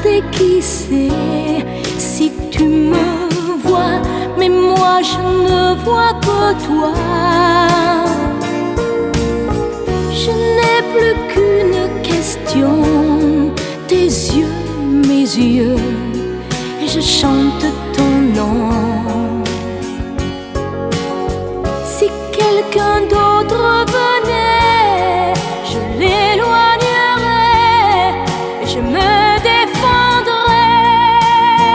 regarder qui c'est. Si tu me vois, mais moi je ne vois que toi. Je n'ai plus qu'une question, tes yeux, mes yeux, et je chante ton nom. Si quelqu'un d'autre venait, je l'éloignerais et je me défendrais.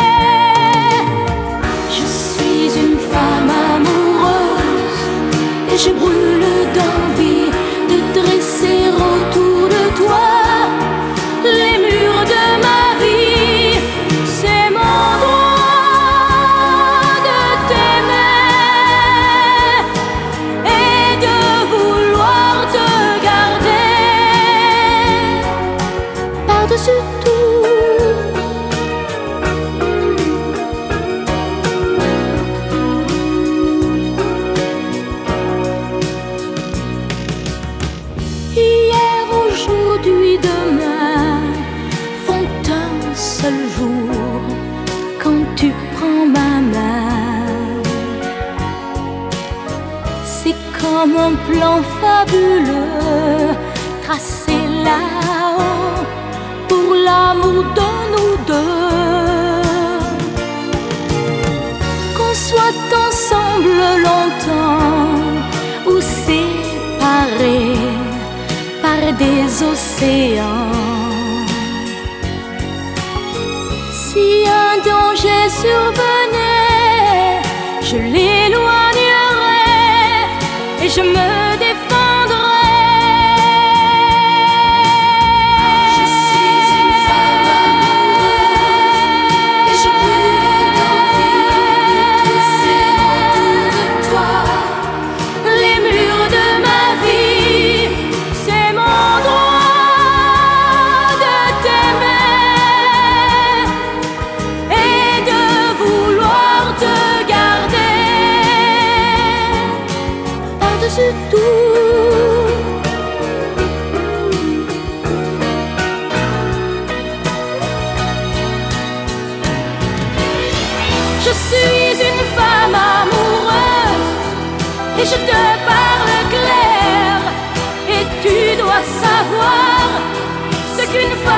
Je suis une femme amoureuse et je brûle d'envie de dresser autour de toi les murs de ma vie. C'est mon droit de t'aimer et de vouloir te garder par-dessus tout. Hier, aujourd'hui, demain font un seul jour quand tu prends ma main. C'est comme un plan fabuleux tracé là-haut pour l'amour de nous deux. Qu'on soit ensemble longtemps ou séparés par des océans. Si un danger survenait, je l'éloignerais et je me défendrais. Je suis une femme amoureuse et je brûle d'envie de dresser autour de toi les murs de ma vie. C'est mon droit de t'aimer et de vouloir te garder par-dessus tout. Je suis une femme amoureuse et je te parle clair. Et tu dois savoir ce qu'une femme